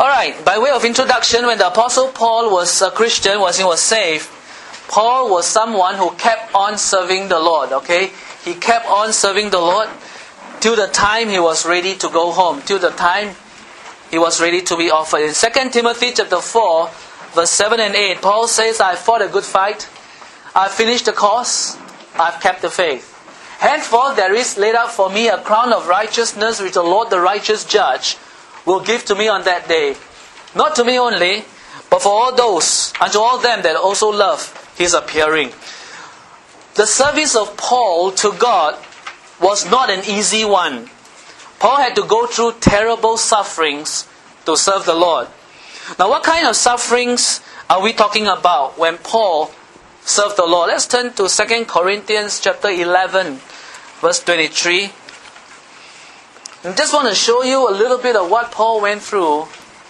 Alright, by way of introduction, when the Apostle Paul was a Christian, he was saved, Paul was someone who kept on serving the Lord, okay? He kept on serving the Lord till the time he was ready to go home, till the time he was ready to be offered. In 2 Timothy chapter 4, verse 7 and 8, Paul says, I fought a good fight, I finished the course, I've kept the faith. Henceforth there is laid up for me a crown of righteousness which the Lord the righteous judge will give to me on that day. Not to me only, but for all those, unto all them that also love His appearing. The service of Paul to God was not an easy one. Paul had to go through terrible sufferings to serve the Lord. Now what kind of sufferings are we talking about when Paul served the Lord? Let's turn to 2 Corinthians chapter 11, verse 23. I just want to show you a little bit of what Paul went through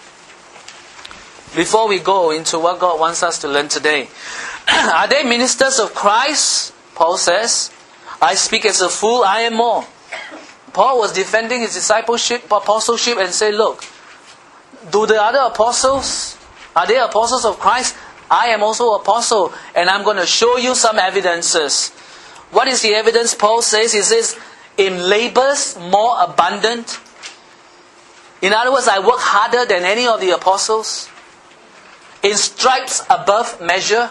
before we go into what God wants us to learn today. Are they ministers of Christ? Paul says, I speak as a fool, I am more. Paul was defending his discipleship, apostleship, and say, look, do the other apostles, are they apostles of Christ? I am also apostle, and I'm going to show you some evidences. What is the evidence? Paul says, he says, in labors more abundant. In other words, I work harder than any of the apostles. In stripes above measure.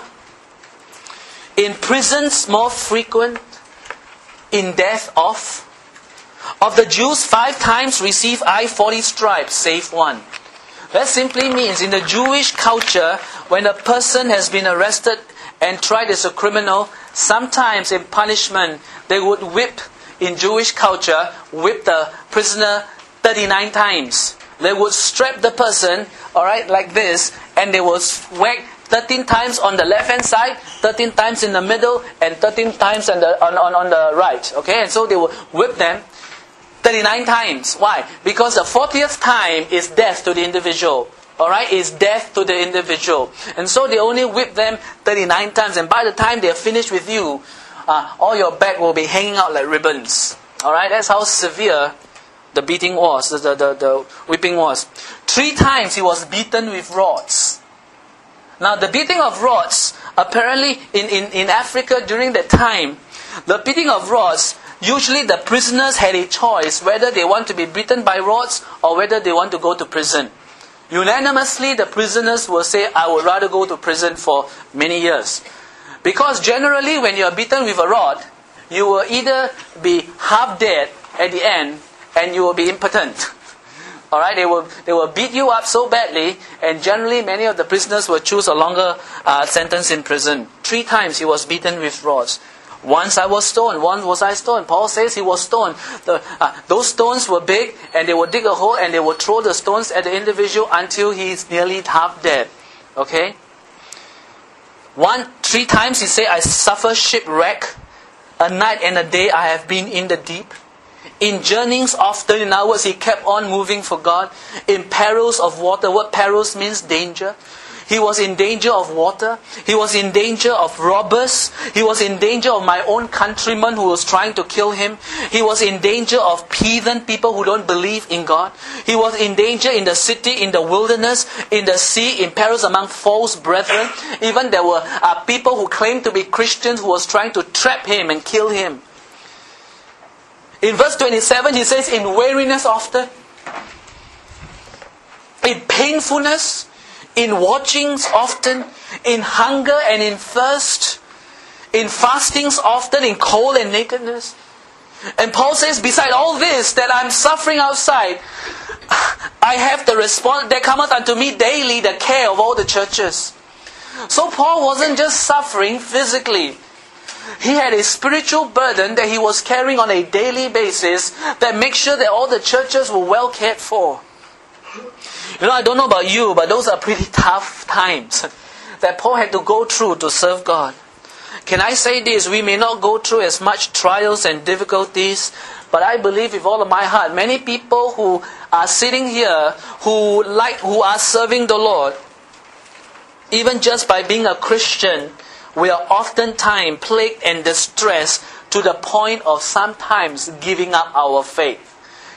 In prisons more frequent. In death of. Of the Jews 5 times receive I 40 stripes, save one. That simply means in the Jewish culture, when a person has been arrested and tried as a criminal, sometimes in punishment they would whip, in Jewish culture, whip the prisoner 39 times. They would strap the person, alright, like this, and they would whack 13 times on the left hand side, 13 times in the middle, and 13 times on the right. Okay, and so they would whip them 39 times. Why? Because the 40th time is death to the individual. Alright, is death to the individual. And so they only whip them 39 times, and by the time they are finished with you, all your back will be hanging out like ribbons. Alright, that's how severe the beating was, the whipping was. 3 times he was beaten with rods. Now the beating of rods, apparently in Africa during that time, the beating of rods, usually the prisoners had a choice whether they want to be beaten by rods or whether they want to go to prison. Unanimously, the prisoners will say, I would rather go to prison for many years. Because generally, when you are beaten with a rod, you will either be half dead at the end, and you will be impotent. Alright, they will beat you up so badly, and generally many of the prisoners will choose a longer sentence in prison. 3 times he was beaten with rods. Once I was stoned, once was I stoned. Paul says he was stoned. Those stones were big, and they would dig a hole and they would throw the stones at the individual until he is nearly half dead. Okay? 3 times he said, I suffer shipwreck. A night and a day I have been in the deep. In journeyings often, in other words, he kept on moving for God. In perils of water. What perils means? Danger. He was in danger of water. He was in danger of robbers. He was in danger of my own countrymen who was trying to kill him. He was in danger of heathen people who don't believe in God. He was in danger in the city, in the wilderness, in the sea, in perils among false brethren. Even there were people who claimed to be Christians who was trying to trap him and kill him. In verse 27, he says, in weariness often, in painfulness, in watchings often, in hunger and in thirst, in fastings often, in cold and nakedness. And Paul says, beside all this that I'm suffering outside, I have the response, there cometh unto me daily the care of all the churches. So Paul wasn't just suffering physically. He had a spiritual burden that he was carrying on a daily basis that makes sure that all the churches were well cared for. You know, I don't know about you, but those are pretty tough times that Paul had to go through to serve God. Can I say this? We may not go through as much trials and difficulties, but I believe with all of my heart, many people who are sitting here, who are serving the Lord, even just by being a Christian, we are oftentimes plagued and distressed to the point of sometimes giving up our faith.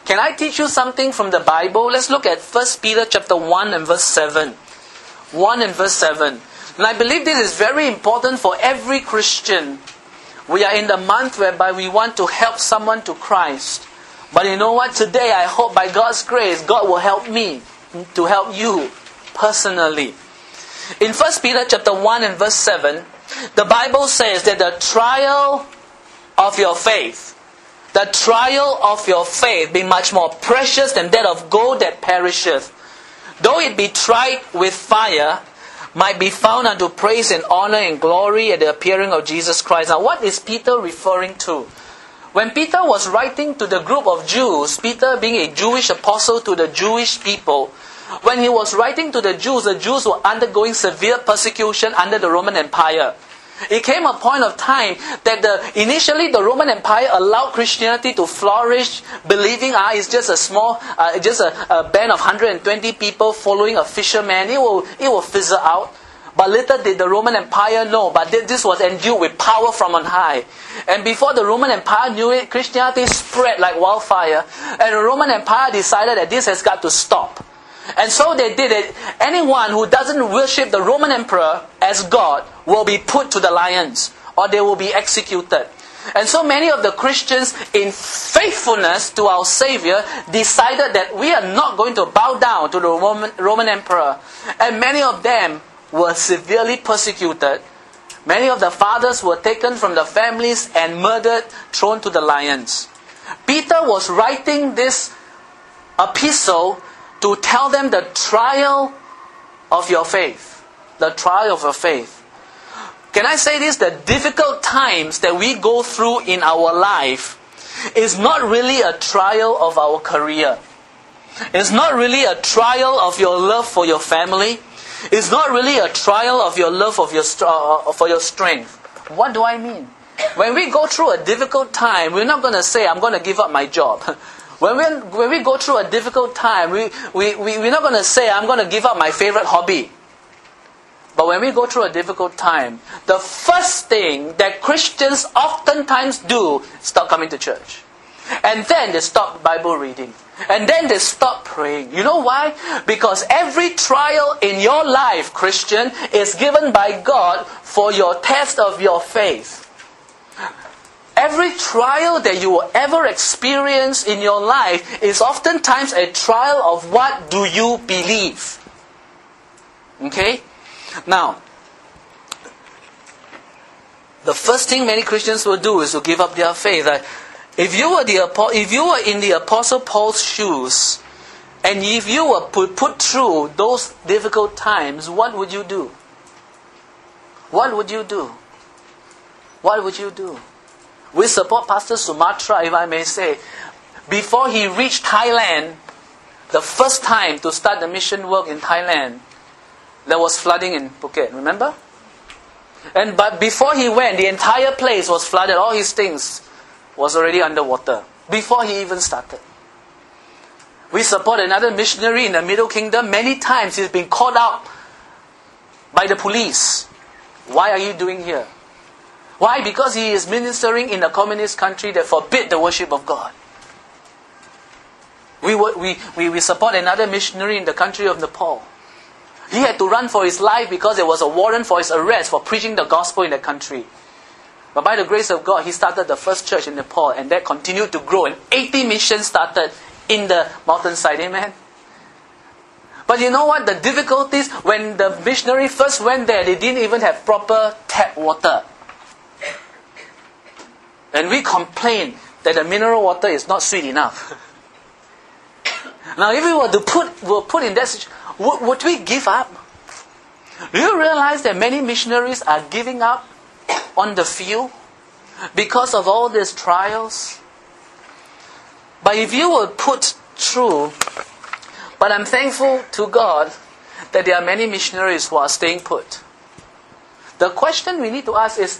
Can I teach you something from the Bible? Let's look at 1 Peter chapter 1 and verse 7. 1 and verse 7. And I believe this is very important for every Christian. We are in the month whereby we want to help someone to Christ. But you know what? Today I hope by God's grace, God will help me to help you personally. In 1 Peter chapter 1 and verse 7, the Bible says that the trial of your faith, the trial of your faith be much more precious than that of gold that perisheth, though it be tried with fire, might be found unto praise and honor and glory at the appearing of Jesus Christ. Now what is Peter referring to? When Peter was writing to the group of Jews, Peter being a Jewish apostle to the Jewish people, when he was writing to the Jews were undergoing severe persecution under the Roman Empire. It came a point of time that initially the Roman Empire allowed Christianity to flourish, believing it's just a small, just a band of 120 people following a fisherman. It will fizzle out. But little did the Roman Empire know, but this was endued with power from on high. And before the Roman Empire knew it, Christianity spread like wildfire. And the Roman Empire decided that this has got to stop. And so they did it. Anyone who doesn't worship the Roman Emperor as God will be put to the lions, or they will be executed. And so many of the Christians, in faithfulness to our Savior, decided that we are not going to bow down to the Roman Emperor. And many of them were severely persecuted. Many of the fathers were taken from the families and murdered, thrown to the lions. Peter was writing this epistle to tell them the trial of your faith. The trial of your faith. Can I say this? The difficult times that we go through in our life is not really a trial of our career. It's not really a trial of your love for your family. It's not really a trial of your love for your strength. What do I mean? When we go through a difficult time, we're not going to say, I'm going to give up my job. When we go through a difficult time, we're not going to say, I'm going to give up my favorite hobby. But when we go through a difficult time, the first thing that Christians oftentimes do is stop coming to church. And then they stop Bible reading. And then they stop praying. You know why? Because every trial in your life, Christian, is given by God for your test of your faith. Every trial that you will ever experience in your life is oftentimes a trial of what do you believe. Okay? Now, the first thing many Christians will do is to give up their faith. If you were in the Apostle Paul's shoes, and if you were put through those difficult times, what would you do? What would you do? What would you do? We support Pastor Sumatra, if I may say. Before he reached Thailand, the first time to start the mission work in Thailand, there was flooding in Phuket, remember? But before he went, the entire place was flooded. All his things was already underwater before he even started. We support another missionary in the Middle Kingdom. Many times he's been called out by the police. Why are you doing here? Why? Because he is ministering in a communist country that forbid the worship of God. We support another missionary in the country of Nepal. He had to run for his life because there was a warrant for his arrest for preaching the gospel in the country. But by the grace of God, he started the first church in Nepal, and that continued to grow. And 80 missions started in the mountainside. Amen? But you know what? The difficulties, when the missionary first went there, they didn't even have proper tap water. And we complain that the mineral water is not sweet enough. Now, if we were put in that situation, would we give up? Do you realize that many missionaries are giving up on the field because of all these trials? But if you were put through, but I'm thankful to God that there are many missionaries who are staying put. The question we need to ask is,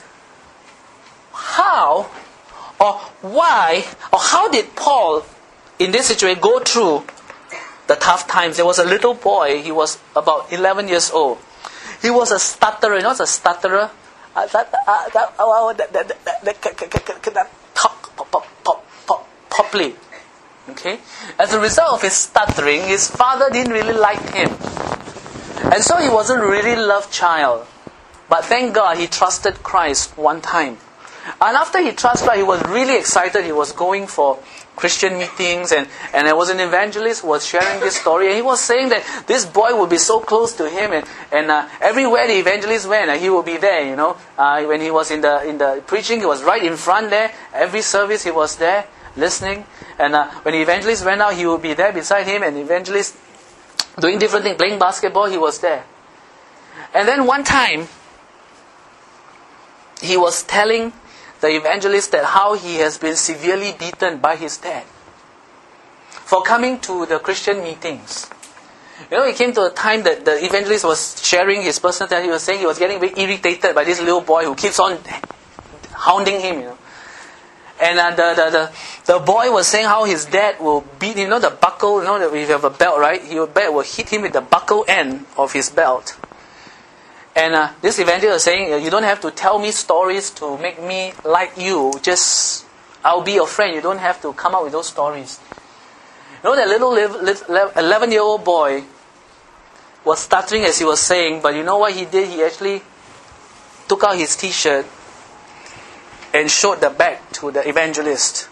how or why or how did Paul in this situation go through the tough times? There was a little boy, he was about 11 years old. He was a stutterer. You know what's a stutterer? That talk properly. Okay? As a result of his stuttering, his father didn't really like him. And so he wasn't really loved child. But thank God he trusted Christ one time. And after he trusted Christ, he was really excited. He was going for Christian meetings, and there was an evangelist who was sharing this story, and he was saying that this boy would be so close to him, and everywhere the evangelist went, he would be there, you know. When he was in the preaching, he was right in front there. Every service he was there, listening. And when the evangelist went out, he would be there beside him, and the evangelist doing different things, playing basketball, he was there. And then one time, he was telling the evangelist that how he has been severely beaten by his dad for coming to the Christian meetings. You know, it came to a time that the evangelist was sharing his personal tale. He was saying he was getting very irritated by this little boy who keeps on hounding him, you know. And the boy was saying how his dad will beat him. You know, the buckle, you know, that if you have a belt, right? Your dad will hit him with the buckle end of his belt. And this evangelist was saying, you don't have to tell me stories to make me like you. Just, I'll be your friend. You don't have to come up with those stories. You know, that little 11-year-old boy was stuttering as he was saying, but you know what he did? He actually took out his t-shirt and showed the back to the evangelist.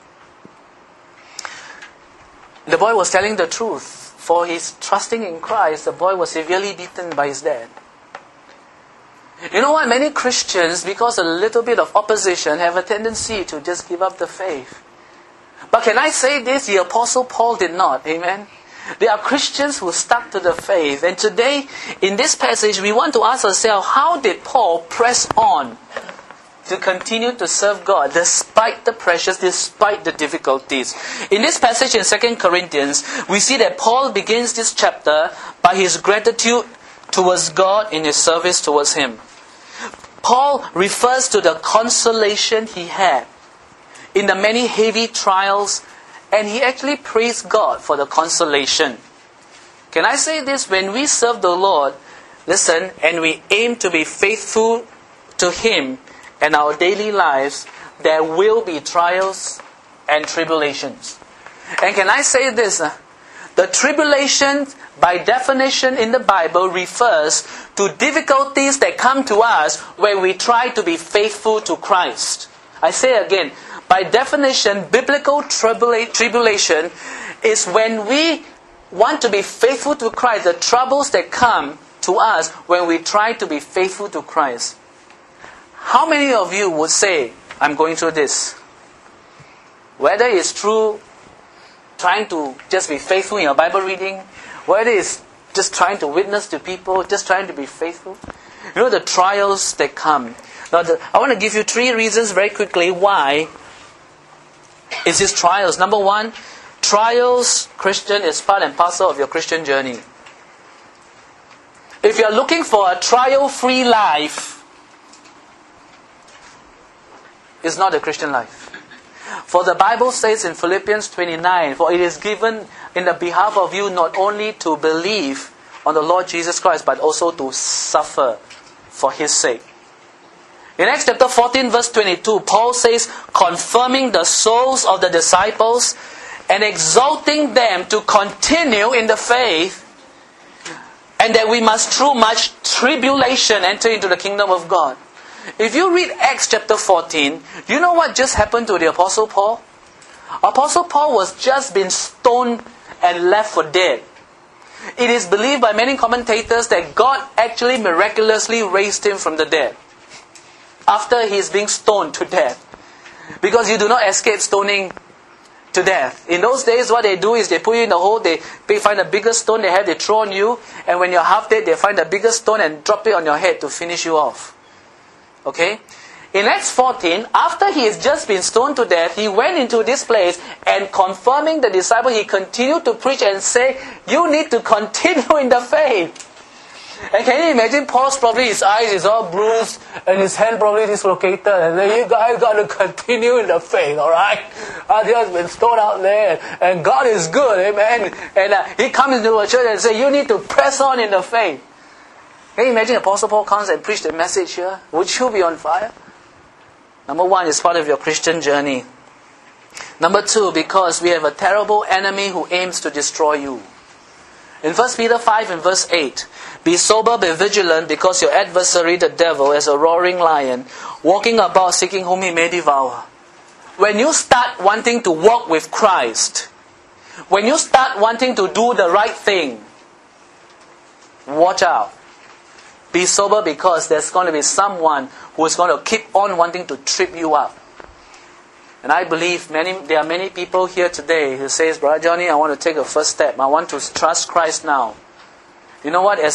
The boy was telling the truth. For his trusting in Christ, the boy was severely beaten by his dad. You know what? Many Christians, because a little bit of opposition, have a tendency to just give up the faith. But can I say this? The Apostle Paul did not. Amen? There are Christians who stuck to the faith. And today, in this passage, we want to ask ourselves, how did Paul press on to continue to serve God despite the pressures, despite the difficulties? In this passage in 2 Corinthians, we see that Paul begins this chapter by his gratitude towards God in his service towards Him. Paul refers to the consolation he had in the many heavy trials, and he actually praised God for the consolation. Can I say this? When we serve the Lord, listen, and we aim to be faithful to Him in our daily lives, there will be trials and tribulations. And can I say this? The tribulation, by definition in the Bible, refers to difficulties that come to us when we try to be faithful to Christ. I say again, by definition, biblical tribulation is when we want to be faithful to Christ, the troubles that come to us when we try to be faithful to Christ. How many of you would say, I'm going through this? Whether it's true trying to just be faithful in your Bible reading, whether it's just trying to witness to people, just trying to be faithful. You know, the trials that come. Now, I want to give you 3 reasons very quickly why is this trials. Number 1, trials, Christian, is part and parcel of your Christian journey. If you're looking for a trial-free life, it's not a Christian life. For the Bible says in Philippians 29, for it is given in the behalf of you not only to believe on the Lord Jesus Christ, but also to suffer for His sake. In Acts chapter 14 verse 22, Paul says, confirming the souls of the disciples and exalting them to continue in the faith, and that we must through much tribulation enter into the kingdom of God. If you read Acts chapter 14, you know what just happened to the Apostle Paul? Apostle Paul was just been stoned and left for dead. It is believed by many commentators that God actually miraculously raised him from the dead after he is being stoned to death. Because you do not escape stoning to death. In those days, what they do is they put you in the hole, they find a bigger stone they throw on you, and when you're half dead, they find a bigger stone and drop it on your head to finish you off. Okay? In Acts 14, after he has just been stoned to death, he went into this place and confirming the disciple, he continued to preach and say, you need to continue in the faith. And can you imagine Paul's probably his eyes is all bruised and his hand probably dislocated, and then you guys got to continue in the faith, alright? He has been stoned out there and God is good, amen? And he comes into a church and says, you need to press on in the faith. Can you imagine Apostle Paul comes and preach the message here? Would you be on fire? Number 1 is part of your Christian journey. Number 2, because we have a terrible enemy who aims to destroy you. In 1 Peter 5 and verse 8, be sober, be vigilant, because your adversary, the devil, is a roaring lion, walking about seeking whom he may devour. When you start wanting to walk with Christ, when you start wanting to do the right thing, watch out. Be sober, because there's going to be someone who is going to keep on wanting to trip you up. And I believe there are many people here today who says, Brother Johnny, I want to take a first step. I want to trust Christ now. You know what?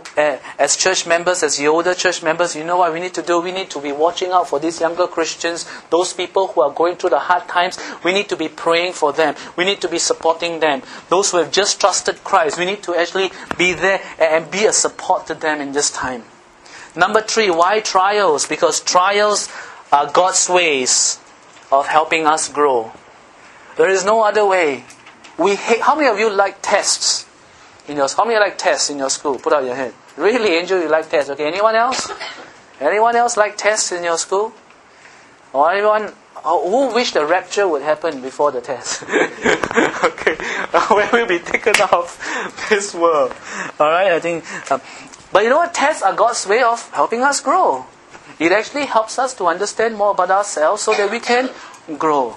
As church members, as the older church members, you know what we need to do? We need to be watching out for these younger Christians, those people who are going through the hard times. We need to be praying for them. We need to be supporting them. Those who have just trusted Christ, we need to actually be there and be a support to them in this time. Number 3, why trials? Because trials are God's ways of helping us grow. There is no other way. How many of you like tests? How many like tests in your school? Put out your hand. Really, Angel, you like tests? Okay, anyone else? Anyone else like tests in your school? Or anyone who wish the rapture would happen before the test? Okay, when we'll be taken off this world. Alright, I think. But you know what? Tests are God's way of helping us grow. It actually helps us to understand more about ourselves so that we can grow.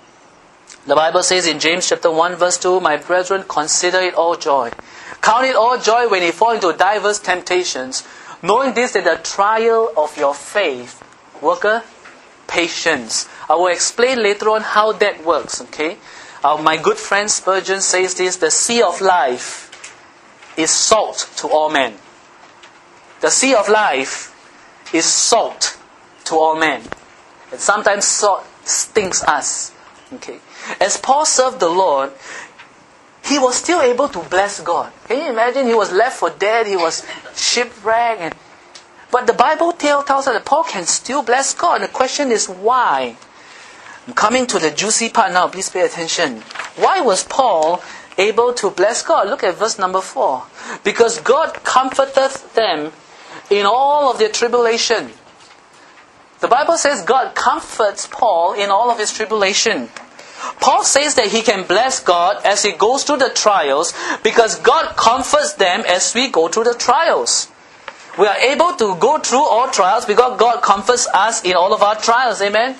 The Bible says in James chapter 1 verse 2, my brethren, consider it all joy. Count it all joy when you fall into diverse temptations, knowing this, that the trial of your faith worketh patience. I will explain later on how that works, okay? My good friend Spurgeon says this, the sea of life is salt to all men. The sea of life is salt to all men. And sometimes salt stings us. Okay. As Paul served the Lord, he was still able to bless God. Can you imagine? He was left for dead, he was shipwrecked. But the Bible tells us that Paul can still bless God. And the question is why? I'm coming to the juicy part now, please pay attention. Why was Paul able to bless God? Look at verse number 4. Because God comforteth them in all of their tribulation. The Bible says God comforts Paul in all of his tribulation. Paul says that he can bless God as he goes through the trials because God comforts them as we go through the trials. We are able to go through all trials because God comforts us in all of our trials. Amen?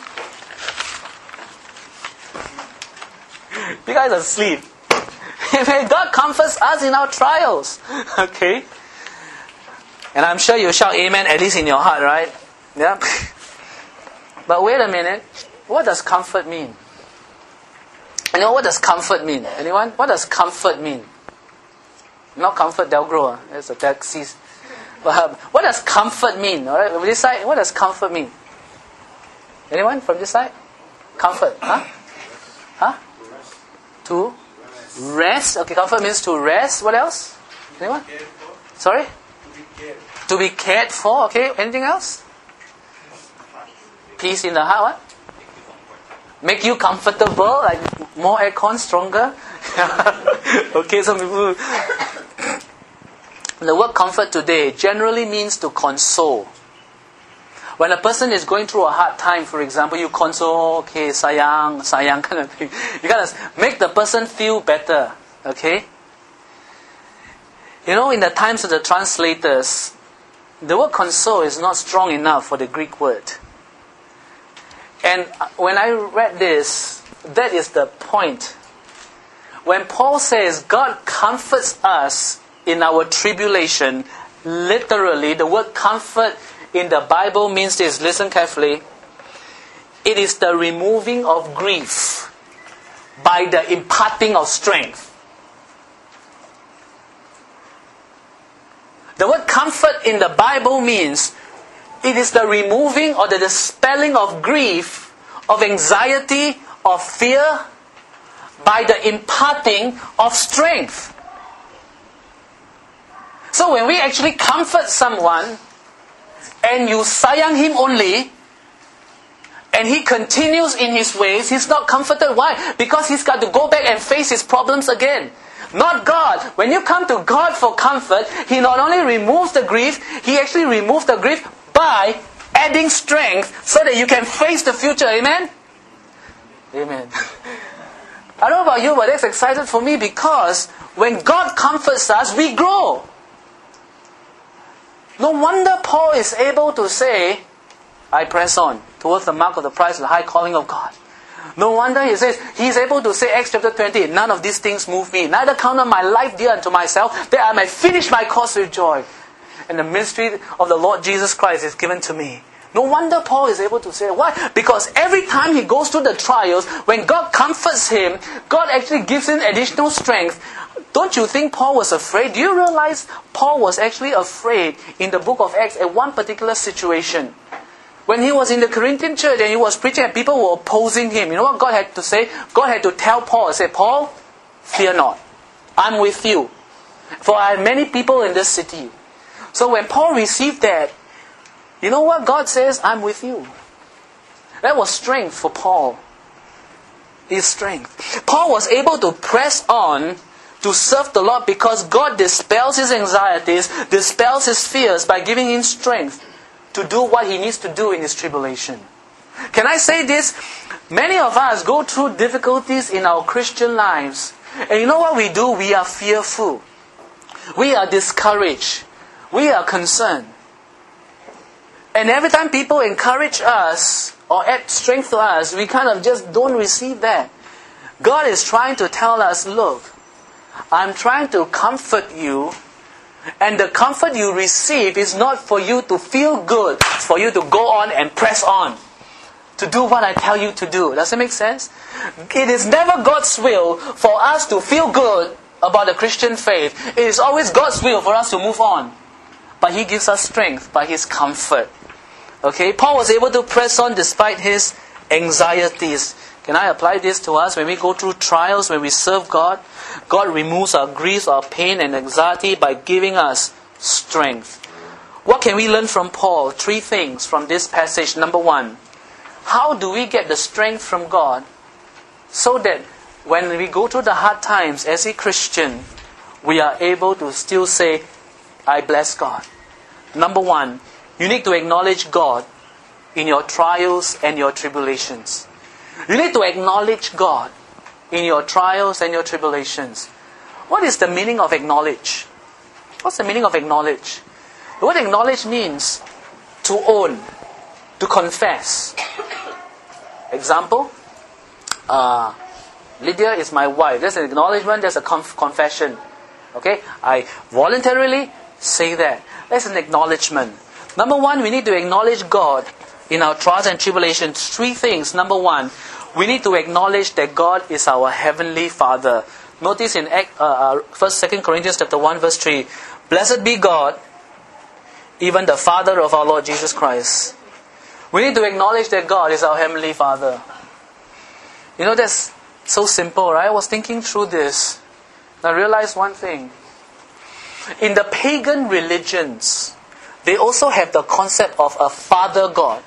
You guys are asleep. Amen. God comforts us in our trials. Okay? And I'm sure you shout amen at least in your heart, right? Yeah. But wait a minute. What does comfort mean? You know, what does comfort mean? Anyone? What does comfort mean? Not Comfort Delgro. It's a taxi. But what does comfort mean? All right, from this side, what does comfort mean? Anyone from this side? Comfort. Huh? Huh? To rest. Okay, comfort means to rest. What else? Anyone? Sorry? To be cared for. Okay, anything else? Peace in the heart. What? Make you comfortable, like more aircon, stronger. Okay, some people. The word comfort today generally means to console. When a person is going through a hard time, for example, you console, okay, sayang kind of thing. You gotta make the person feel better, okay? You know, in the times of the translators, the word console is not strong enough for the Greek word. And when I read this, that is the point. When Paul says God comforts us in our tribulation, literally, the word comfort in the Bible means this. Listen carefully. It is the removing of grief by the imparting of strength. The word comfort in the Bible means it is the removing or the dispelling of grief, of anxiety, of fear, by the imparting of strength. So when we actually comfort someone, and you sayang him only, and he continues in his ways, he's not comforted. Why? Because he's got to go back and face his problems again. Not God. When you come to God for comfort, He not only removes the grief, He actually removes the grief by adding strength so that you can face the future. Amen? Amen. I don't know about you, but that's exciting for me because when God comforts us, we grow. No wonder Paul is able to say, I press on towards the mark of the prize of the high calling of God. No wonder he says, he's able to say, Acts chapter 20, none of these things move me. Neither count on my life dear unto myself, that I may finish my course with joy. And the ministry of the Lord Jesus Christ is given to me. No wonder Paul is able to say that. Why? Because every time he goes through the trials, when God comforts him, God actually gives him additional strength. Don't you think Paul was afraid? Do you realize Paul was actually afraid in the book of Acts at one particular situation? When he was in the Corinthian church and he was preaching and people were opposing him, you know what God had to say? God had to tell Paul, say, Paul, fear not. I'm with you. For I have many people in this city. So when Paul received that, you know what God says? I'm with you. That was strength for Paul. His strength. Paul was able to press on to serve the Lord because God dispels his anxieties, dispels his fears by giving him strength to do what he needs to do in his tribulation. Can I say this? Many of us go through difficulties in our Christian lives. And you know what we do? We are fearful. We are discouraged. We are concerned. And every time people encourage us or add strength to us, we kind of just don't receive that. God is trying to tell us, look, I'm trying to comfort you, and the comfort you receive is not for you to feel good, it's for you to go on and press on, to do what I tell you to do. Does that make sense? It is never God's will for us to feel good about the Christian faith. It is always God's will for us to move on. But He gives us strength by His comfort. Okay, Paul was able to press on despite his anxieties. Can I apply this to us? When we go through trials, when we serve God, God removes our grief, our pain and anxiety by giving us strength. What can we learn from Paul? 3 things from this passage. Number 1, how do we get the strength from God so that when we go through the hard times as a Christian, we are able to still say, I bless God. Number 1, you need to acknowledge God in your trials and your tribulations. You need to acknowledge God in your trials and your tribulations. What is the meaning of acknowledge? What's the meaning of acknowledge? The word acknowledge means to own, to confess. Example, Lydia is my wife. There's an acknowledgement, there's a confession. Okay, I voluntarily say that. That's an acknowledgement. Number 1, we need to acknowledge God in our trials and tribulations. 3 things. Number 1, we need to acknowledge that God is our Heavenly Father. Notice in 2 Corinthians chapter 1 verse 3, Blessed be God, even the Father of our Lord Jesus Christ. We need to acknowledge that God is our Heavenly Father. You know, that's so simple, right? I was thinking through this. I realized one thing. In the pagan religions, they also have the concept of a Father God.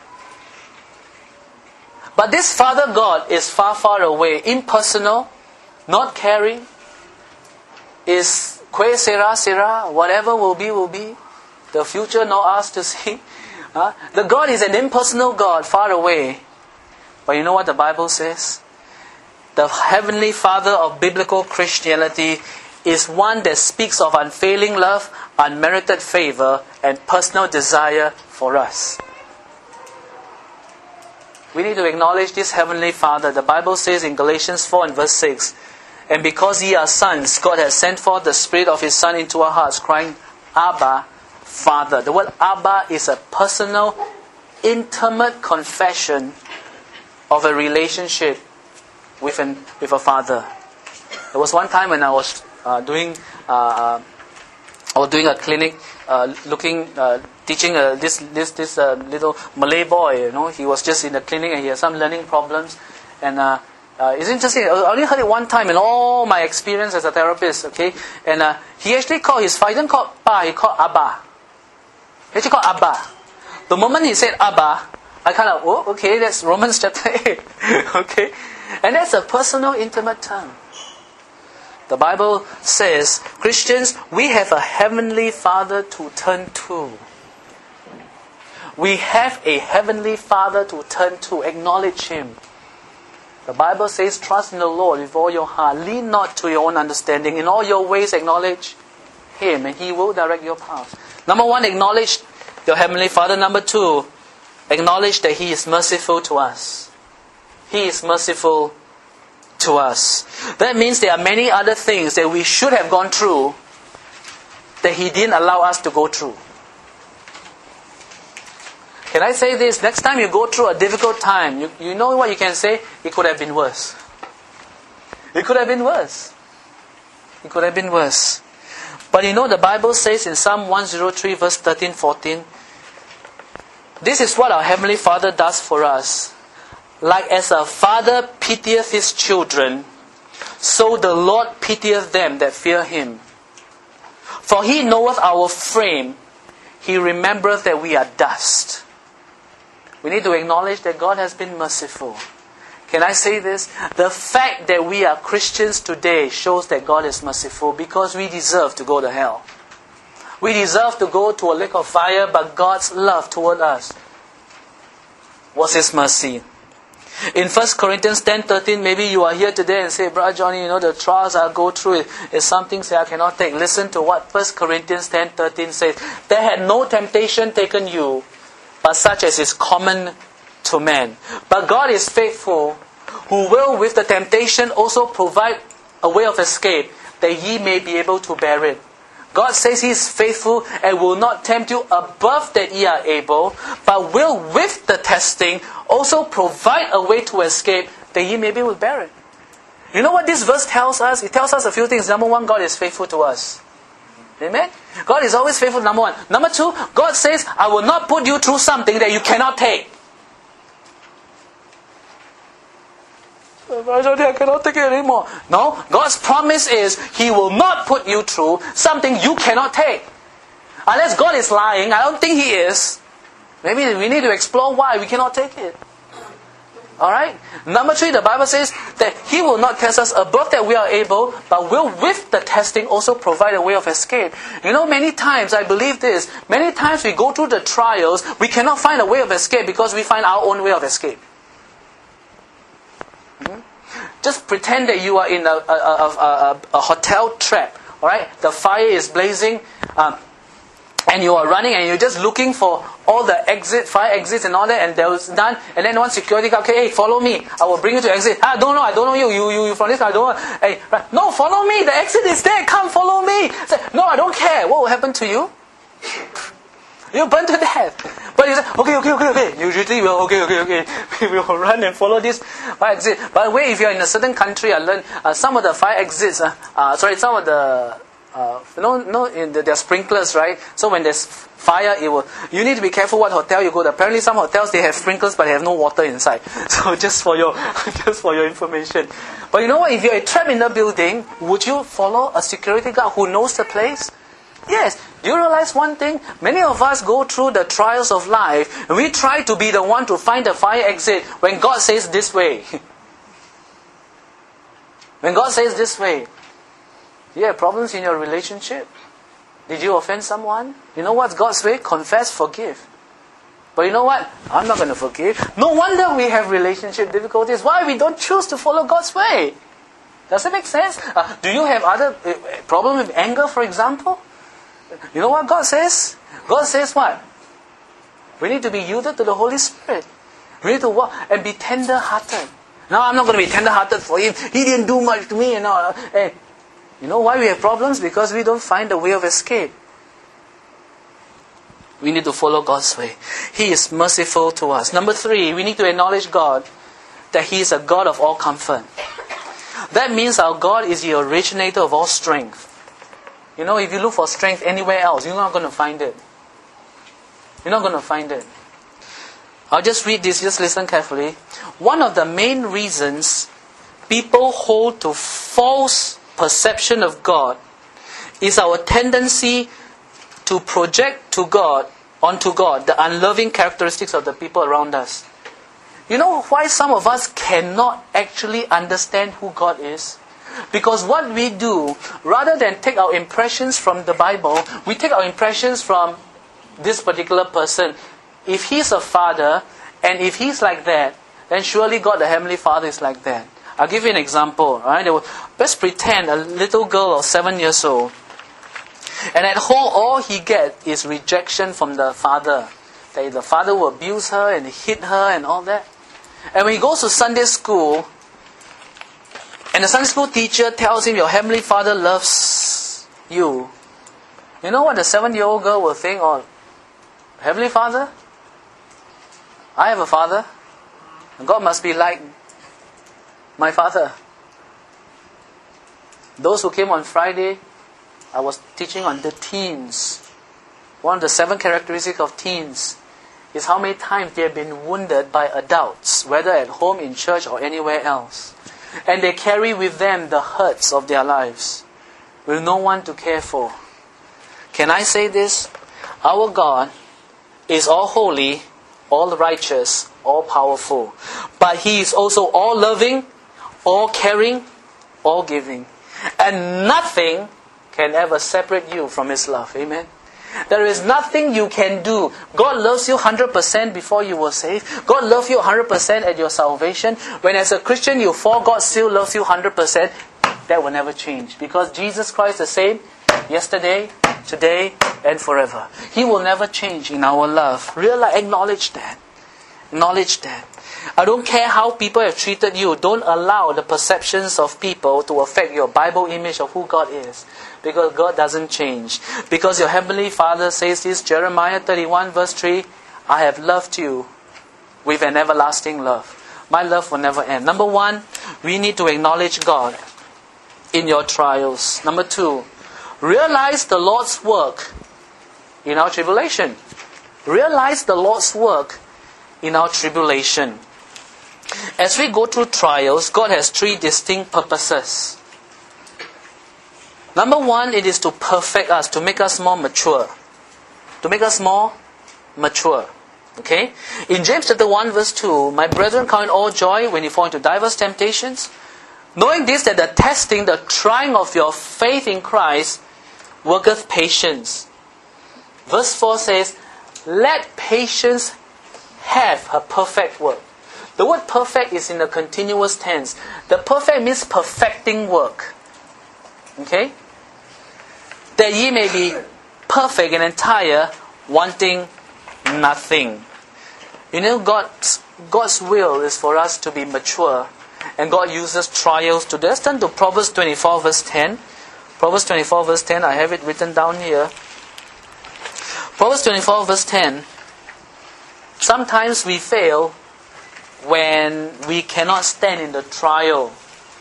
But this Father God is far, far away, impersonal, not caring, is que sera, sera, whatever will be, will be. The future not ours to see. The God is an impersonal God, far away. But you know what the Bible says? The Heavenly Father of biblical Christianity is one that speaks of unfailing love, unmerited favor, and personal desire for us. We need to acknowledge this Heavenly Father. The Bible says in Galatians 4 and verse 6, And because ye are sons, God has sent forth the Spirit of His Son into our hearts, crying, Abba, Father. The word Abba is a personal, intimate confession of a relationship with a father. There was one time when I was doing a clinic, teaching this little Malay boy. You know, he was just in the clinic and he had some learning problems. And it's interesting. I only heard it one time in all my experience as a therapist. Okay, and he actually called his father. He didn't call Pa. He called Abba. He actually called Abba. The moment he said Abba, I kind of, oh, okay, that's Romans chapter 8. Okay, and that's a personal, intimate term. The Bible says, Christians, we have a Heavenly Father to turn to. We have a Heavenly Father to turn to. Acknowledge Him. The Bible says, trust in the Lord with all your heart. Lean not to your own understanding. In all your ways acknowledge Him, and He will direct your path. Number one, acknowledge your Heavenly Father. Number two, acknowledge that He is merciful to us. He is merciful to us. That means there are many other things that we should have gone through that He didn't allow us to go through. Can I say this? Next time you go through a difficult time, you know what you can say? It could have been worse. It could have been worse. It could have been worse. But you know, the Bible says in Psalm 103 verse 13-14, this is what our Heavenly Father does for us. Like as a father pitieth his children, so the Lord pitieth them that fear Him. For He knoweth our frame, He remembereth that we are dust. We need to acknowledge that God has been merciful. Can I say this? The fact that we are Christians today shows that God is merciful, because we deserve to go to hell. We deserve to go to a lake of fire, but God's love toward us was His mercy. In 1 Corinthians 10:13, maybe you are here today and say, Brother Johnny, the trials I go through is something that I cannot take. Listen to what 1 Corinthians 10:13 says. There had no temptation taken you, but such as is common to man. But God is faithful, who will with the temptation also provide a way of escape, that ye may be able to bear it. God says He is faithful and will not tempt you above that ye are able, but will with the testing also provide a way to escape, that ye may be able to bear it. You know what this verse tells us? It tells us a few things. Number one, God is faithful to us. Amen? God is always faithful, number one. Number two, God says, I will not put you through something that you cannot take. I cannot take it anymore. No, God's promise is He will not put you through something you cannot take. Unless God is lying, I don't think He is. Maybe we need to explore why we cannot take it. Alright? Number three, the Bible says that He will not test us above that we are able, but will with the testing also provide a way of escape. Many times, I believe this, many times we go through the trials, we cannot find a way of escape because we find our own way of escape. Just pretend that you are in a hotel trap. Alright? The fire is blazing, and you are running, and you're just looking for all the fire exits and all that, and there was none. And then one security guard, okay, hey, follow me. I will bring you to exit. I don't know you. You from this. I don't know. Hey, no, follow me. The exit is there. Come, follow me. Say, no, I don't care. What will happen to you? You burn to death. But you say, okay. Usually we will, okay. We will run and follow this fire exit. By the way, if you are in a certain country, I learned some of the fire exits, some of the there are sprinklers, right? So when there's fire, you need to be careful what hotel you go to. Apparently some hotels, they have sprinklers, but they have no water inside. So just for your information. But you know what? If you're trapped in the building, would you follow a security guard who knows the place? Yes. Do you realize one thing? Many of us go through the trials of life, and we try to be the one to find the fire exit when God says this way. When God says this way. You have problems in your relationship? Did you offend someone? You know what's God's way? Confess, forgive. But you know what? I'm not going to forgive. No wonder we have relationship difficulties. Why we don't choose to follow God's way? Does it make sense? Do you have other problem with anger, for example? You know what God says? God says what? We need to be yielded to the Holy Spirit. We need to walk and be tender-hearted. No, I'm not going to be tender-hearted for Him. He didn't do much to me. Hey, you know why we have problems? Because we don't find a way of escape. We need to follow God's way. He is merciful to us. Number three, we need to acknowledge God, that He is a God of all comfort. That means our God is the originator of all strength. If you look for strength anywhere else, you're not going to find it. You're not going to find it. I'll just read this, just listen carefully. One of the main reasons people hold to false perception of God is our tendency to project onto God the unloving characteristics of the people around us. You know why some of us cannot actually understand who God is? Because what we do, rather than take our impressions from the Bible, we take our impressions from this particular person. If he's a father, and if he's like that, then surely God the Heavenly Father is like that. I'll give you an example. Right? Let's pretend a little girl of 7 years old, and at home all he gets is rejection from the father. That the father will abuse her and hit her and all that. And when he goes to Sunday school, and the Sunday school teacher tells him, your Heavenly Father loves you. You know what the 7-year-old girl will think? Oh, Heavenly Father? I have a father. God must be like my father. Those who came on Friday, I was teaching on the teens. One of the 7 characteristics of teens is how many times they have been wounded by adults, whether at home, in church, or anywhere else. And they carry with them the hurts of their lives, with no one to care for. Can I say this? Our God is all holy, all righteous, all powerful. But He is also all loving, all caring, all giving. And nothing can ever separate you from His love. Amen? There is nothing you can do. God loves you 100% before you were saved. God loves you 100% at your salvation. When as a Christian you fall, God still loves you 100%. That will never change. Because Jesus Christ is the same yesterday, today, and forever. He will never change in our love. Realize, acknowledge that. Acknowledge that. I don't care how people have treated you. Don't allow the perceptions of people to affect your Bible image of who God is. Because God doesn't change. Because your Heavenly Father says this, Jeremiah 31 verse 3, I have loved you with an everlasting love. My love will never end. Number 1, we need to acknowledge God in your trials. Number 2, realize the Lord's work in our tribulation. Realize the Lord's work in our tribulation. As we go through trials, God has 3 distinct purposes. Number 1, it is to perfect us, to make us more mature. To make us more mature. Okay? In James chapter 1 verse 2, my brethren, count it all joy when you fall into diverse temptations, knowing this, that the testing, the trying of your faith in Christ worketh patience. Verse 4 says, let patience have her perfect work. The word perfect is in a continuous tense. The perfect means perfecting work. Okay? That ye may be perfect and entire, wanting nothing. You know, God's will is for us to be mature. And God uses trials to do. Let's turn to Proverbs 24 verse 10. Proverbs 24 verse 10, I have it written down here. Proverbs 24 verse 10. Sometimes we fail when we cannot stand in the trial.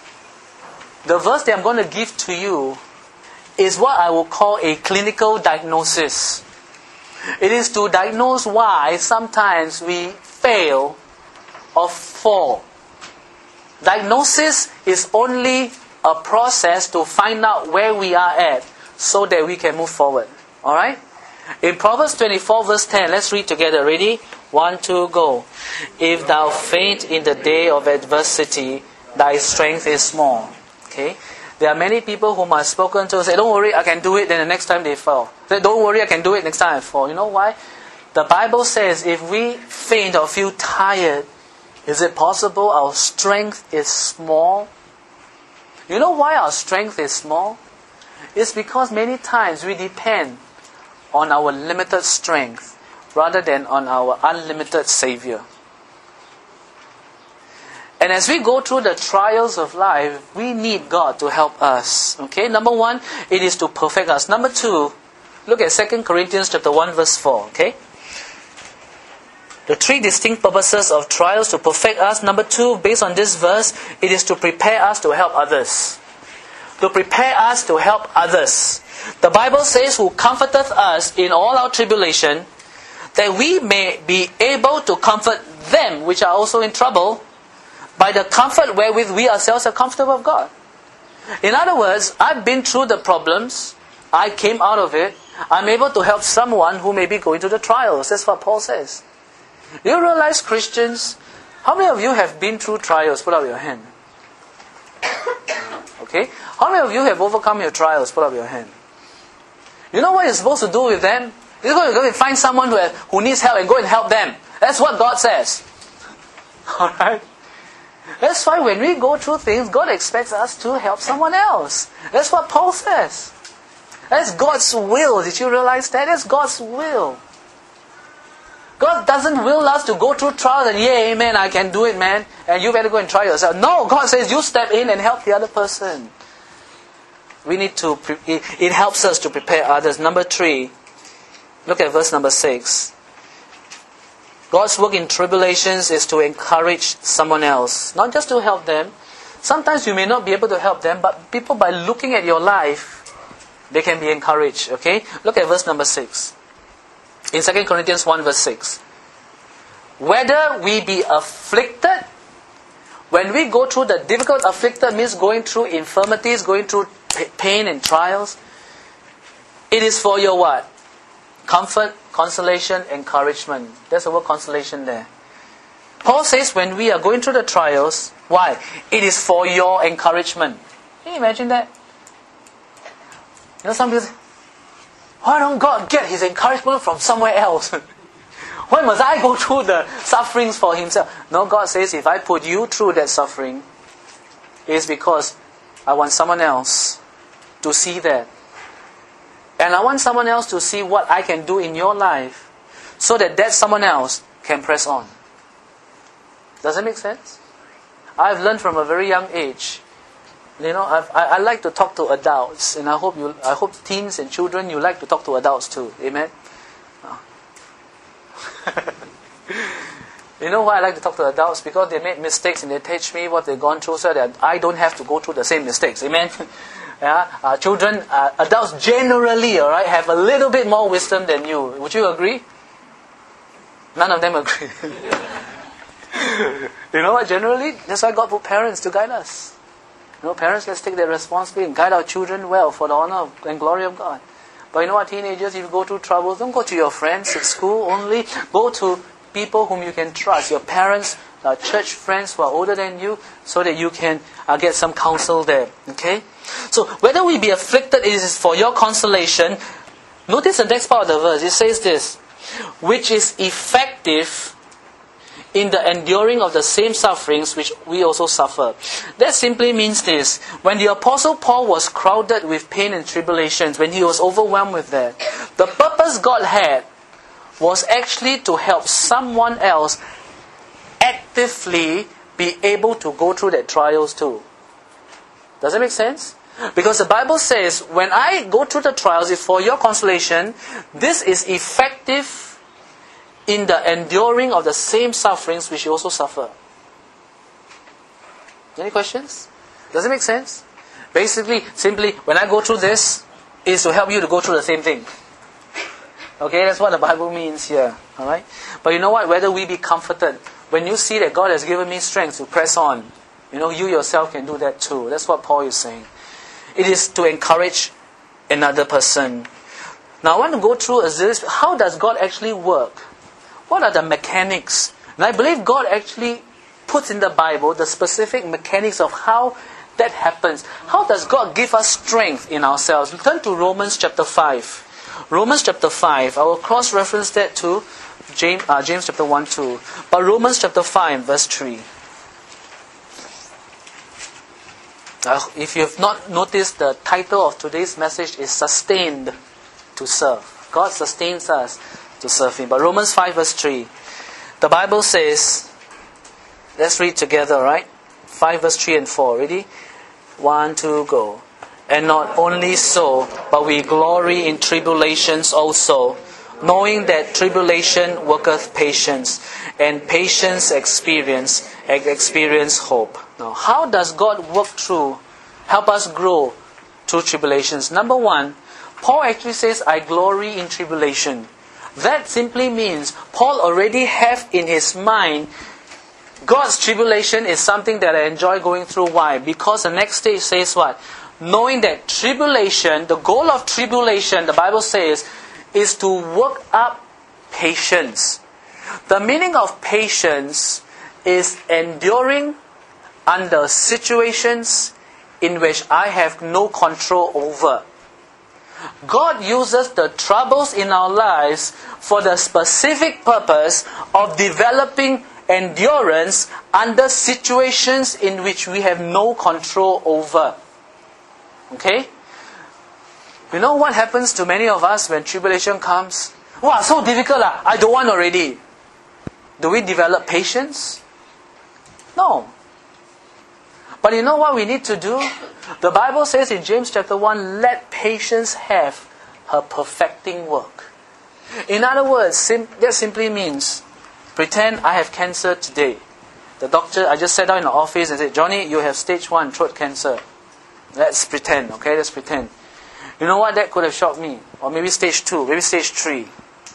The verse that I'm going to give to you is what I will call a clinical diagnosis. It is to diagnose why sometimes we fail or fall. Diagnosis is only a process to find out where we are at so that we can move forward. Alright? In Proverbs 24 verse 10, let's read together. Ready? 1, 2, go. If thou faint in the day of adversity, thy strength is small. Okay? There are many people whom I've spoken to say, don't worry, I can do it, then the next time they fall. Say, don't worry, I can do it, next time I fall. You know why? The Bible says if we faint or feel tired, is it possible our strength is small? You know why our strength is small? It's because many times we depend on our limited strength rather than on our unlimited Savior. And as we go through the trials of life, we need God to help us. Okay, number 1, it is to perfect us. Number 2, look at 2 Corinthians chapter 1 verse 4. Okay, the 3 distinct purposes of trials to perfect us. Number 2, based on this verse, it is to prepare us to help others. To prepare us to help others. The Bible says, who comforteth us in all our tribulation, that we may be able to comfort them which are also in trouble, by the comfort wherewith we ourselves are comfortable of God. In other words, I've been through the problems, I came out of it, I'm able to help someone who may be going through the trials. That's what Paul says. You realize, Christians, how many of you have been through trials? Put up your hand. Okay? How many of you have overcome your trials? Put up your hand. You know what you're supposed to do with them? You're going to go and find someone who needs help and go and help them. That's what God says. Alright? That's why when we go through things, God expects us to help someone else. That's what Paul says. That's God's will. Did you realize that? That's God's will. God doesn't will us to go through trials and, yeah, amen, I can do it, man, and you better go and try yourself. No, God says you step in and help the other person. We need to, it helps us to prepare others. Number 3, look at verse number 6. God's work in tribulations is to encourage someone else, not just to help them. Sometimes you may not be able to help them, but people, by looking at your life, they can be encouraged. Okay? Look at verse number 6. In 2 Corinthians 1 verse 6. Whether we be afflicted, when we go through the difficult, afflicted means going through infirmities, going through pain and trials, it is for your what? Comfort, consolation, encouragement. There's the word consolation there. Paul says when we are going through the trials, why? It is for your encouragement. Can you imagine that? You know, some people say, why don't God get His encouragement from somewhere else? Why must I go through the sufferings for Himself? No, God says if I put you through that suffering, it is because I want someone else to see that. And I want someone else to see what I can do in your life so that someone else can press on. Does that make sense? I've learned from a very young age. You know, I like to talk to adults, and I hope teens and children, you like to talk to adults too. Amen? You know why I like to talk to adults? Because they made mistakes and they teach me what they've gone through so that I don't have to go through the same mistakes. Amen? Yeah? Children, adults generally, alright, have a little bit more wisdom than you. Would you agree? None of them agree. You know what? Generally, that's why God put parents to guide us. You know, parents, let's take that responsibility and guide our children well for the honor and glory of God. But you know what, teenagers, if you go through troubles, don't go to your friends at school only. Go to people whom you can trust, your parents, church friends who are older than you, so that you can get some counsel there. Okay? So, whether we be afflicted, it is for your consolation. Notice the next part of the verse. It says this, which is effective in the enduring of the same sufferings which we also suffer. That simply means this. When the Apostle Paul was crowded with pain and tribulations, when he was overwhelmed with that, the purpose God had was actually to help someone else actively be able to go through their trials too. Does that make sense? Because the Bible says, when I go through the trials, it's for your consolation. This is effective in the enduring of the same sufferings which you also suffer. Any questions? Does it make sense? Basically, simply, when I go through this, it is to help you to go through the same thing. Okay, that's what the Bible means here. Alright? But you know what? Whether we be comforted, when you see that God has given me strength to press on, you know, you yourself can do that too. That's what Paul is saying. It is to encourage another person. Now I want to go through this. How does God actually work? What are the mechanics? And I believe God actually puts in the Bible the specific mechanics of how that happens. How does God give us strength in ourselves? Turn to Romans chapter 5. Romans chapter 5. I will cross-reference that to James chapter 1, 2. But Romans chapter 5, verse 3. If you have not noticed, the title of today's message is Sustained to Serve. God sustains us to serve Him. But Romans 5 verse 3, the Bible says, let's read together, right? 5 verse 3 and 4. Ready? 1, 2, go. And not only so, but we glory in tribulations also, knowing that tribulation worketh patience, and patience experience hope. Now, how does God help us grow through tribulations? Number 1, Paul actually says, I glory in tribulation. That simply means Paul already have in his mind God's tribulation is something that I enjoy going through. Why? Because the next stage says what? Knowing that tribulation, the goal of tribulation, the Bible says, is to work up patience. The meaning of patience is enduring under situations in which I have no control over. God uses the troubles in our lives for the specific purpose of developing endurance under situations in which we have no control over. Okay? You know what happens to many of us when tribulation comes? Wow, so difficult. I don't want already. Do we develop patience? No. But you know what we need to do? The Bible says in James chapter 1, let patience have her perfecting work. In other words, that simply means, pretend I have cancer today. The doctor, I just sat down in the office and said, Johnny, you have stage 1 throat cancer. Let's pretend, okay? Let's pretend. You know what? That could have shocked me. Or maybe stage 2, maybe stage 3.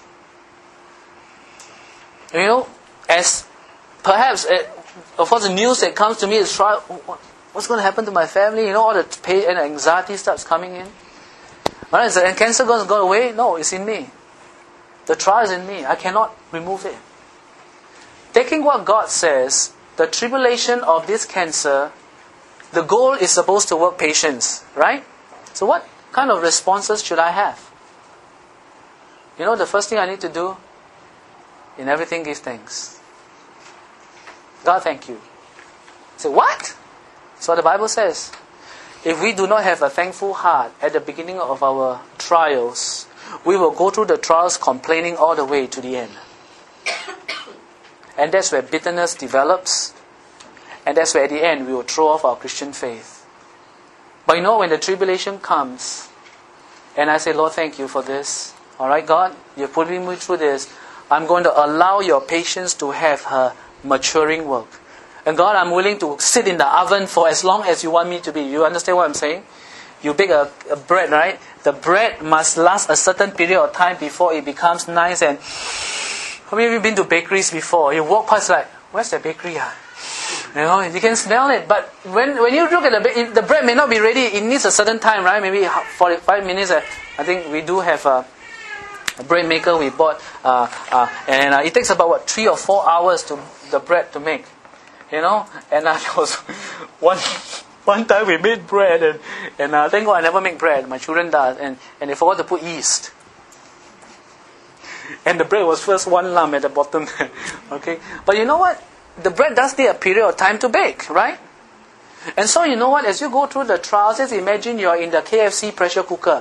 You know, as perhaps, of course, the news that comes to me is, what's going to happen to my family? You know, all the pain and anxiety starts coming in. Alright, and cancer going to go away? No, it's in me. The trial is in me. I cannot remove it. Taking what God says, the tribulation of this cancer, the goal is supposed to work patience, right? So what kind of responses should I have? You know, the first thing I need to do, in everything give thanks. God, thank you. Say, what? That's what the Bible says. If we do not have a thankful heart at the beginning of our trials, we will go through the trials complaining all the way to the end. And that's where bitterness develops. And that's where at the end we will throw off our Christian faith. But you know, when the tribulation comes, and I say, Lord, thank you for this. Alright, God, you're putting me through this. I'm going to allow your patience to have her maturing work. And God, I'm willing to sit in the oven for as long as you want me to be. You understand what I'm saying? You bake a bread, right? The bread must last a certain period of time before it becomes nice. And how many of you been to bakeries before? You walk past like, where's the bakery? You know, you can smell it. But when you look at the bread may not be ready. It needs a certain time, right? Maybe 45 minutes. I think we do have a bread maker we bought. And it takes about 3 or 4 hours to the bread to make. You know, and there was one time we made bread, and thank God I never make bread. My children does, and they forgot to put yeast. And the bread was first one lump at the bottom. Okay, but you know what? The bread does need a period of time to bake, right? And so you know what? As you go through the trials, just imagine you're in the KFC pressure cooker,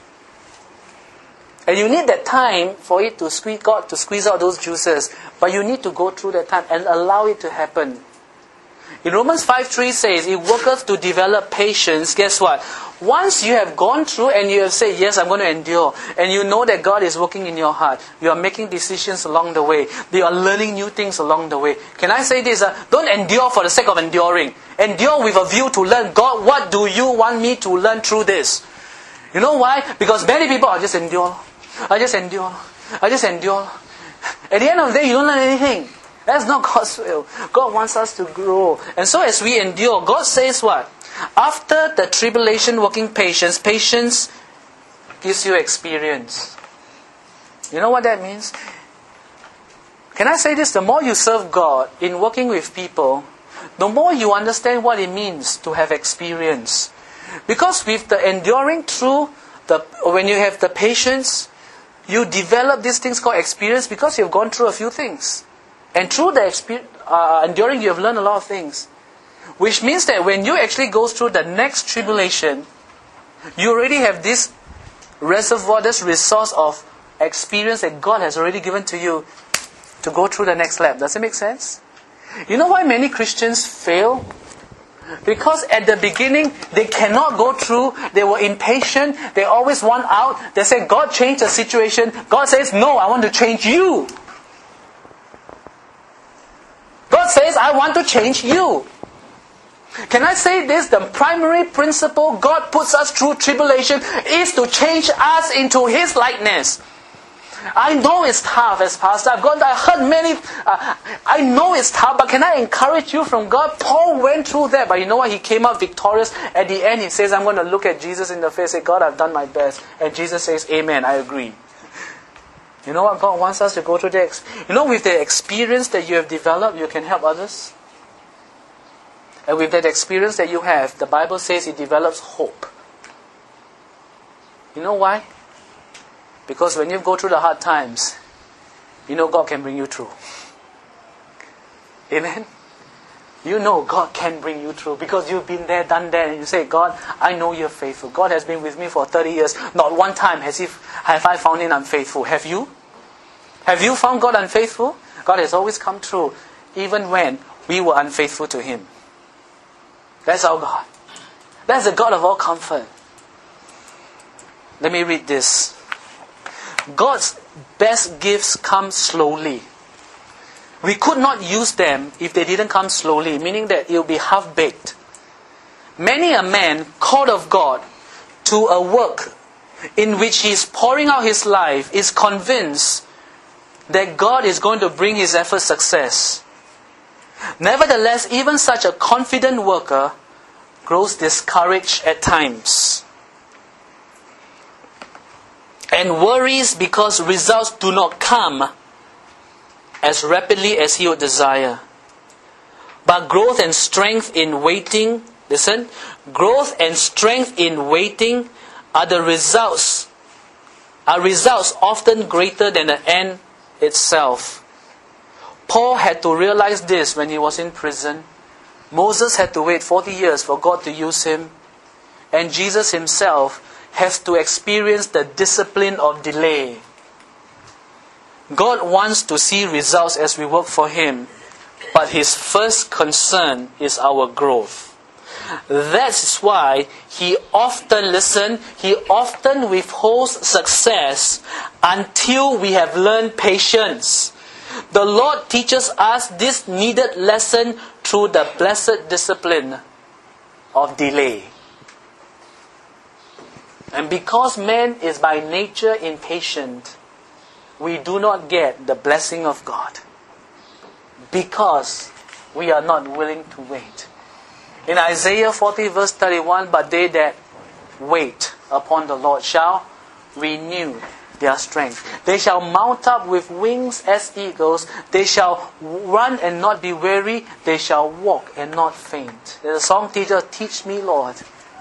and you need that time for it to squeeze out those juices. But you need to go through that time and allow it to happen. In Romans 5:3 says, it worketh to develop patience. Guess what? Once you have gone through and you have said, yes, I'm going to endure, and you know that God is working in your heart, you are making decisions along the way, you are learning new things along the way. Can I say this? Don't endure for the sake of enduring. Endure with a view to learn. God, what do you want me to learn through this? You know why? Because many people are just endure. I just endure. At the end of the day, you don't learn anything. That's not God's will. God wants us to grow. And so as we endure, God says what? After the tribulation working patience, patience gives you experience. You know what that means? Can I say this? The more you serve God in working with people, the more you understand what it means to have experience. Because with the enduring through, when you have the patience, you develop these things called experience because you've gone through a few things. And through the enduring, you have learned a lot of things. Which means that when you actually go through the next tribulation, you already have this reservoir, this resource of experience that God has already given to you to go through the next lap. Does it make sense? You know why many Christians fail? Because at the beginning, they cannot go through. They were impatient. They always want out. They say, God changed the situation. God says, no, I want to change you. God says, I want to change you. Can I say this? The primary principle God puts us through tribulation is to change us into His likeness. I know it's tough as pastor. I heard many. I know it's tough, but can I encourage you from God? Paul went through that, but you know what? He came out victorious. At the end, he says, I'm going to look at Jesus in the face and say, God, I've done my best. And Jesus says, Amen, I agree. You know what? God wants us to go through that. You know, with the experience that you have developed, you can help others. And with that experience that you have, the Bible says it develops hope. You know why? Because when you go through the hard times, you know God can bring you through. Amen? You know God can bring you through because you've been there, done that, and you say, God, I know you're faithful. God has been with me for 30 years. Not one time have I found Him unfaithful. Have you? Have you found God unfaithful? God has always come through, even when we were unfaithful to Him. That's our God. That's the God of all comfort. Let me read this. God's best gifts come slowly. We could not use them if they didn't come slowly, meaning that it will be half-baked. Many a man called of God to a work in which he is pouring out his life is convinced that God is going to bring his effort success. Nevertheless, even such a confident worker grows discouraged at times and worries because results do not come as rapidly as he would desire. But growth and strength in waiting, listen, growth and strength in waiting are results often greater than the end itself. Paul had to realize this when he was in prison. Moses had to wait 40 years for God to use him. And Jesus himself has to experience the discipline of delay. God wants to see results as we work for Him, but His first concern is our growth. That's why He often withholds success until we have learned patience. The Lord teaches us this needed lesson through the blessed discipline of delay. And because man is by nature impatient, we do not get the blessing of God because we are not willing to wait. In Isaiah 40 verse 31, but they that wait upon the Lord shall renew their strength. They shall mount up with wings as eagles. They shall run and not be weary. They shall walk and not faint. There's a song teacher, teach me Lord,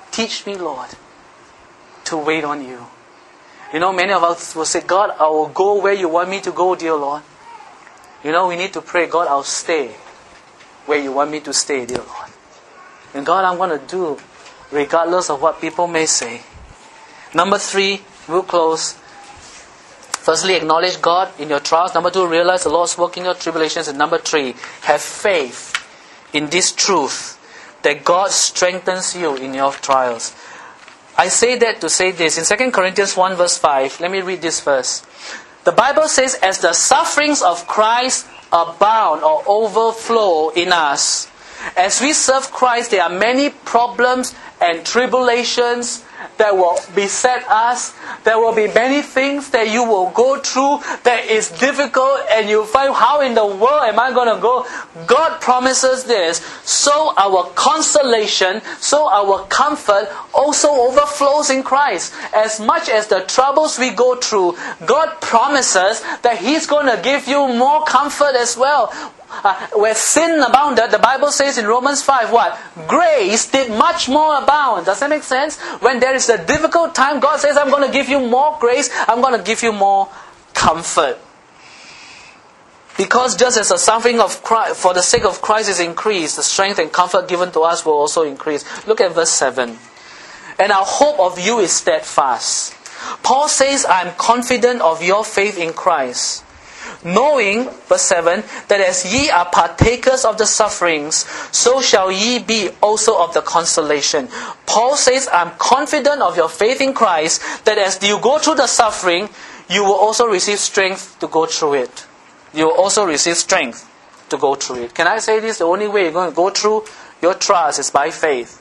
to wait on you. You know, many of us will say, God, I will go where you want me to go, dear Lord. You know, we need to pray, God, I'll stay where you want me to stay, dear Lord. And God, I'm going to do regardless of what people may say. Number 3, we'll close. Firstly, acknowledge God in your trials. Number 2, realize the Lord's work in your tribulations. And number 3, have faith in this truth that God strengthens you in your trials. I say that to say this. In 2 Corinthians 1 verse 5, let me read this verse. The Bible says, as the sufferings of Christ abound or overflow in us, as we serve Christ, there are many problems and tribulations that will beset us. There will be many things that you will go through that is difficult, and you find, how in the world am I going to go? God promises this. So our consolation, so our comfort also overflows in Christ. As much as the troubles we go through, God promises that He's going to give you more comfort as well. Where sin abounded, the Bible says in Romans 5, what? Grace did much more abound. Does that make sense? When there is a difficult time, God says, I'm going to give you more grace. I'm going to give you more comfort. Because just as the suffering of Christ, for the sake of Christ is increased, the strength and comfort given to us will also increase. Look at verse 7. And our hope of you is steadfast. Paul says, I am confident of your faith in Christ. Knowing, verse 7, that as ye are partakers of the sufferings, so shall ye be also of the consolation. Paul says, I'm confident of your faith in Christ, that as you go through the suffering, you will also receive strength to go through it. You will also receive strength to go through it. Can I say this? The only way you're going to go through your trials is by faith.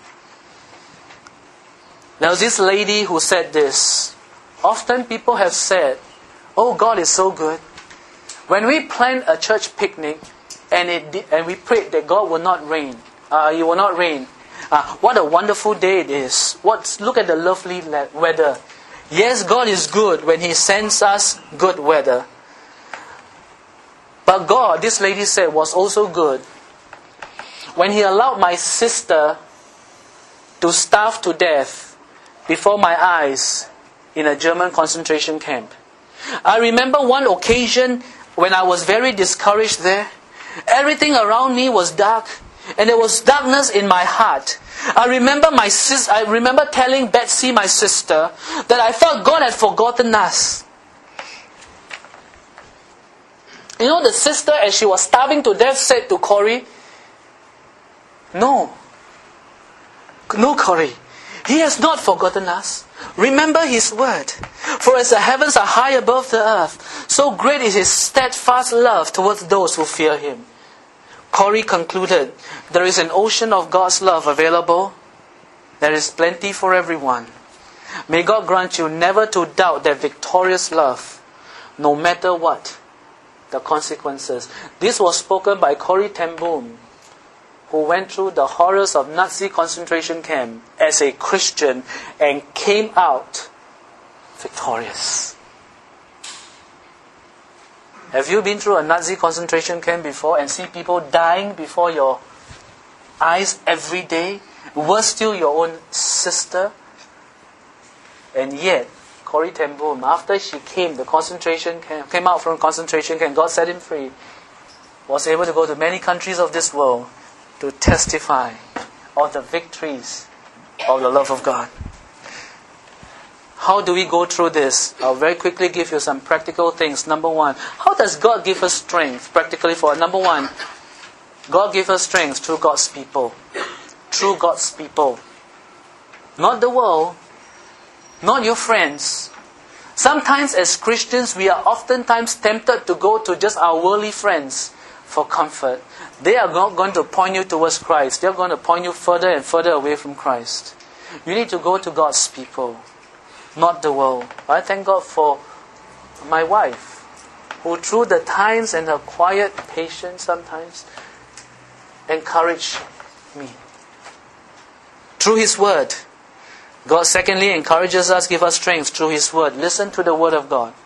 There was this lady who said this. Often people have said, oh, God is so good. When we planned a church picnic and we prayed that God will not rain, He will not rain. What a wonderful day it is. Look at the lovely weather. Yes, God is good when He sends us good weather. But God, this lady said, was also good when He allowed my sister to starve to death before my eyes in a German concentration camp. I remember one occasion when I was very discouraged there, Everything around me was dark, and there was darkness in my heart. I remember telling Betsy, my sister, that I felt God had forgotten us. You know, the sister, as she was starving to death, said to Corey, No, Corey, He has not forgotten us. Remember His word. For as the heavens are high above the earth, so great is His steadfast love towards those who fear Him. Corey concluded, there is an ocean of God's love available. There is plenty for everyone. May God grant you never to doubt that victorious love, no matter what the consequences. This was spoken by Corrie ten Boom, who went through the horrors of Nazi concentration camp as a Christian and came out victorious. Have you been through a Nazi concentration camp before and see people dying before your eyes every day? Worse still, your own sister. And yet, Corrie ten Boom, after she came out from concentration camp, God set him free, was able to go to many countries of this world to testify of the victories of the love of God. How do we go through this? I'll very quickly give you some practical things. Number one, how does God give us strength practically for it? Number one, God gives us strength through God's people. Through God's people. Not the world, not your friends. Sometimes as Christians, we are oftentimes tempted to go to just our worldly friends for comfort. They are not going to point you towards Christ. They are going to point you further and further away from Christ. You need to go to God's people, not the world. I thank God for my wife, who through the times and her quiet patience sometimes encouraged me. Through His Word. God secondly encourages us, give us strength through His Word. Listen to the Word of God.